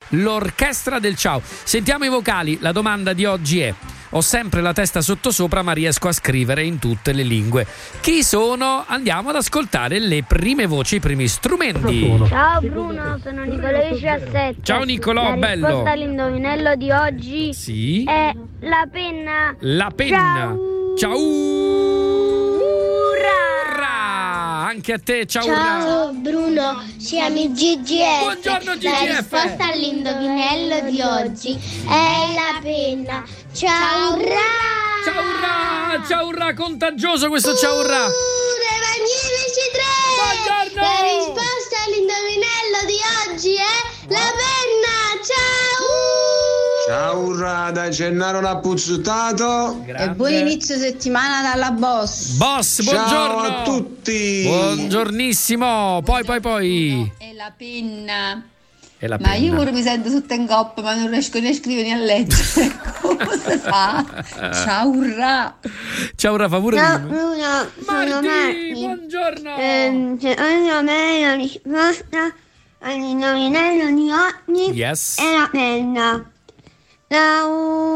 l'orchestra del ciao. Sentiamo i vocali. La domanda di oggi è: ho sempre la testa sottosopra ma riesco a scrivere in tutte le lingue. Chi sono? Andiamo ad ascoltare le prime voci, i primi strumenti. Ciao Bruno, sono Nicolò 17. Ciao Nicolò, bello. La risposta all'indovinello di oggi Sì. è la penna. La penna. Ciao. Anche a te, ciao. Ciao Bruno, siamo i GGF. Buongiorno GGF. La risposta all'indovinello di oggi è la penna. Ciao Ra. Ciao Ra, ciao Ra, contagioso questo ciao Ra. Evangelici 3. Buongiorno. La risposta all'indovinello di oggi è la penna. Ciao. Ciao Ra, da Gennaro Lapuzzuttato. Grande. E buon inizio settimana dalla Boss. Boss, buongiorno. Ciao a tutti. Buongiornissimo. Poi. E la penna. E la Ma penna. io pure mi sento tutta in coppa, ma non riesco né a scrivere né a leggere. Come si fa? Ciao Ra. Ciao Ra, fa pure Ciao rima. Bruno, sono Marti, Marti. buongiorno. Secondo me la risposta all'indovinello di oggi Yes. è la penna. Ciao.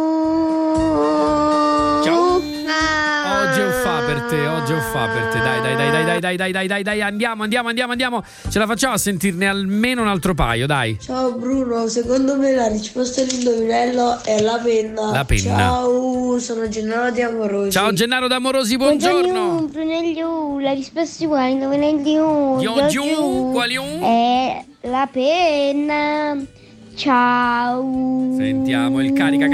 Oggi ho fa per te. Dai, andiamo. Ce la facciamo a sentirne almeno un altro paio, dai. Ciao Bruno, secondo me la risposta all'indovinello è la penna. La penna. Ciao, sono Gennaro di Amorosi. Ciao Gennaro D'Amorosi, buongiorno. Brunello, la risposta all'indovinello di oggi Quali è la penna. Ciao. Sentiamo il carica.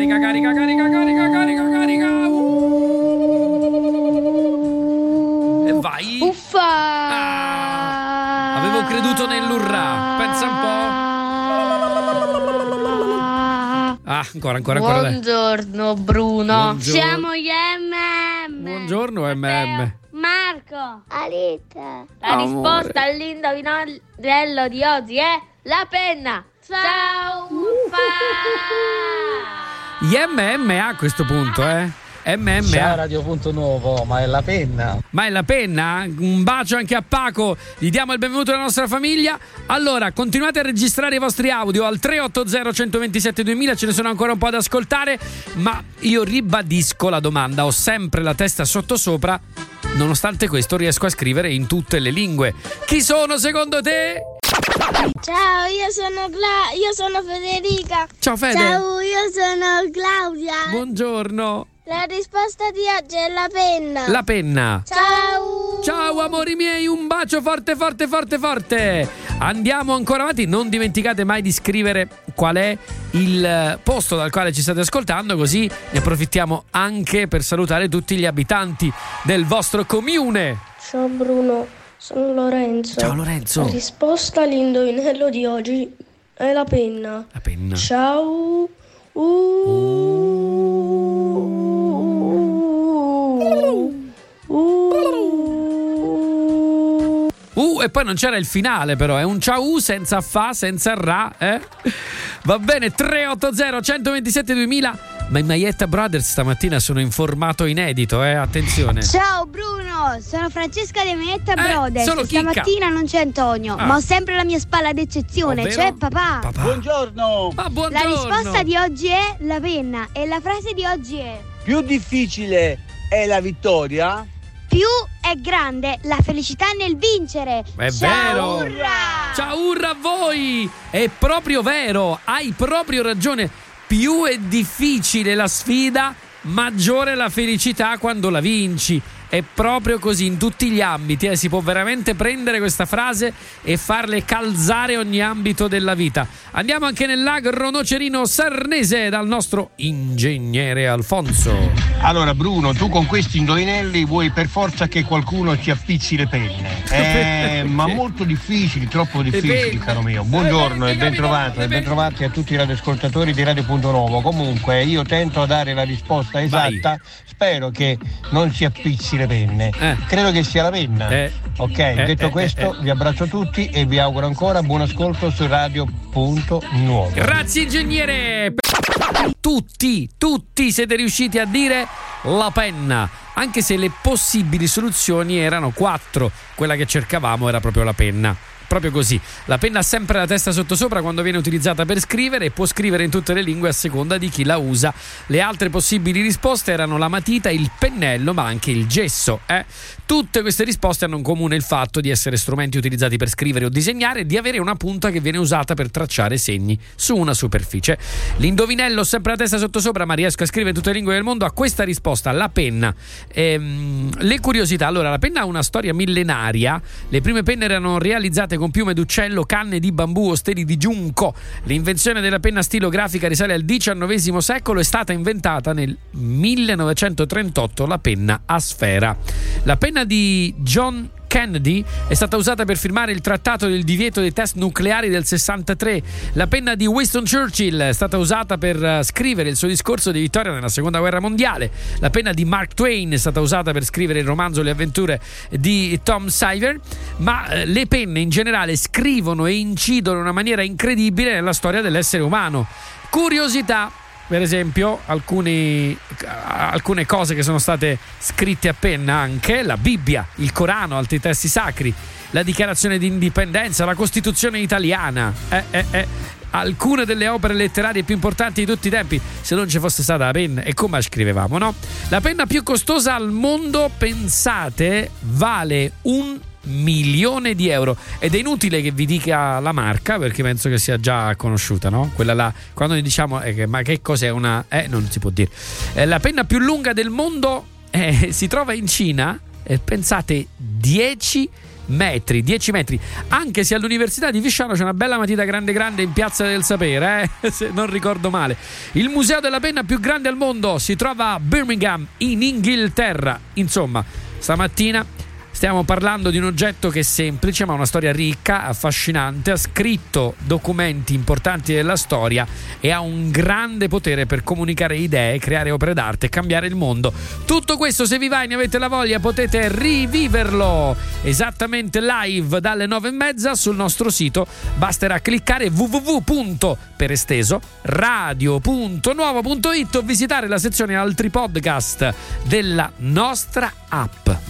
E vai. Uffa. Avevo creduto nell'urrà. Pensa un po'. Ancora dai. Buongiorno Bruno. Buongiorno. Siamo gli MM. Buongiorno MM. Marco. Alita. La Amore. risposta all'indovinello di oggi è la penna. Ciao. Gli MM a questo punto, MMA. Ciao Radio Punto Nuovo, ma è la penna. Ma è la penna? Un bacio anche a Paco, gli diamo il benvenuto alla nostra famiglia. Allora, continuate a registrare i vostri audio al 380 127 2000, ce ne sono ancora un po' da ascoltare, ma io ribadisco la domanda, ho sempre la testa sottosopra, nonostante questo riesco a scrivere in tutte le lingue. Chi sono secondo te? Ciao, io sono Federica. Ciao Fede. Ciao, io sono Claudia. Buongiorno. La risposta di oggi è la penna. La penna. Ciao. Ciao amori miei, un bacio forte. Andiamo ancora avanti, non dimenticate mai di scrivere qual è il posto dal quale ci state ascoltando, così ne approfittiamo anche per salutare tutti gli abitanti del vostro comune. Ciao Bruno, sono Lorenzo. Ciao Lorenzo. La risposta all'indovinello di oggi è la penna. La penna. Ciao. E poi non c'era il finale, però è un ciao senza fa, senza ra, Va bene, 380 127 2000. Ma i Maietta Brothers stamattina sono in formato inedito, attenzione. Ciao Bruno, sono Francesca di Maietta Brothers. sono Chicca. Stamattina non c'è Antonio, ma ho sempre la mia spalla d'eccezione, Ovvero? cioè papà. Buongiorno. Ma La buongiorno. risposta di oggi è la penna e la frase di oggi è: Più difficile è la vittoria. più è grande la felicità nel vincere. È Ciao, vero. urra! Ciao, urra a voi! È proprio vero, hai proprio ragione. Più è difficile la sfida, maggiore la felicità quando la vinci. È proprio così in tutti gli ambiti, si può veramente prendere questa frase e farle calzare ogni ambito della vita. Andiamo anche nell'agro nocerino sarnese dal nostro ingegnere Alfonso. Allora Bruno, tu con questi indovinelli vuoi per forza che qualcuno ti appizzi le penne, ma molto difficili, troppo difficili, caro mio. Buongiorno e bentrovati a tutti i radioascoltatori di Radio Punto Nuovo. Comunque io tento a dare la risposta esatta. Vai. Spero che non si appizzi le penne. Credo che sia la penna. Ok, detto questo vi abbraccio tutti e vi auguro ancora buon ascolto su Radio Punto Nuovo. Grazie ingegnere. Tutti siete riusciti a dire la penna, anche se le possibili soluzioni erano 4. Quella che cercavamo era proprio la penna. proprio così. La penna ha sempre la testa sottosopra quando viene utilizzata per scrivere e può scrivere in tutte le lingue a seconda di chi la usa. Le altre possibili risposte erano la matita, il pennello, ma anche il gesso. Tutte queste risposte hanno in comune il fatto di essere strumenti utilizzati per scrivere o disegnare e di avere una punta che viene usata per tracciare segni su una superficie. L'indovinello, sempre la testa sottosopra, ma riesco a scrivere in tutte le lingue del mondo, a questa risposta, la penna. Le curiosità: allora, la penna ha una storia millenaria. Le prime penne erano realizzate con piume d'uccello, canne di bambù o steli di giunco. L'invenzione della penna stilografica risale al XIX secolo. È stata inventata nel 1938 la penna a sfera. La penna di John Kennedy è stata usata per firmare il trattato del divieto dei test nucleari del 63. La penna di Winston Churchill è stata usata per scrivere il suo discorso di vittoria nella seconda guerra mondiale. La penna di Mark Twain è stata usata per scrivere il romanzo Le avventure di Tom Sawyer. Ma le penne in generale scrivono e incidono in una maniera incredibile nella storia dell'essere umano. Curiosità: per esempio, alcune cose che sono state scritte a penna, anche la Bibbia, il Corano, altri testi sacri, la dichiarazione di indipendenza, la Costituzione italiana, alcune delle opere letterarie più importanti di tutti i tempi. Se non ci fosse stata la penna, e come scrivevamo, no? La penna più costosa al mondo, pensate, vale €1 milione ed è inutile che vi dica la marca, perché penso che sia già conosciuta, no? Quella là, quando noi diciamo ma che cos'è una non si può dire. La penna più lunga del mondo si trova in Cina, pensate, 10 metri, anche se all'Università di Fisciano c'è una bella matita grande in Piazza del Sapere, se non ricordo male. Il museo della penna più grande al mondo si trova a Birmingham, in Inghilterra. Insomma, stamattina stiamo parlando di un oggetto che è semplice ma ha una storia ricca, affascinante, ha scritto documenti importanti della storia e ha un grande potere per comunicare idee, creare opere d'arte e cambiare il mondo. Tutto questo, se vi va e ne avete la voglia, potete riviverlo esattamente live dalle 9:30 sul nostro sito. Basterà cliccare www.radio.nuovo.it o visitare la sezione altri podcast della nostra app.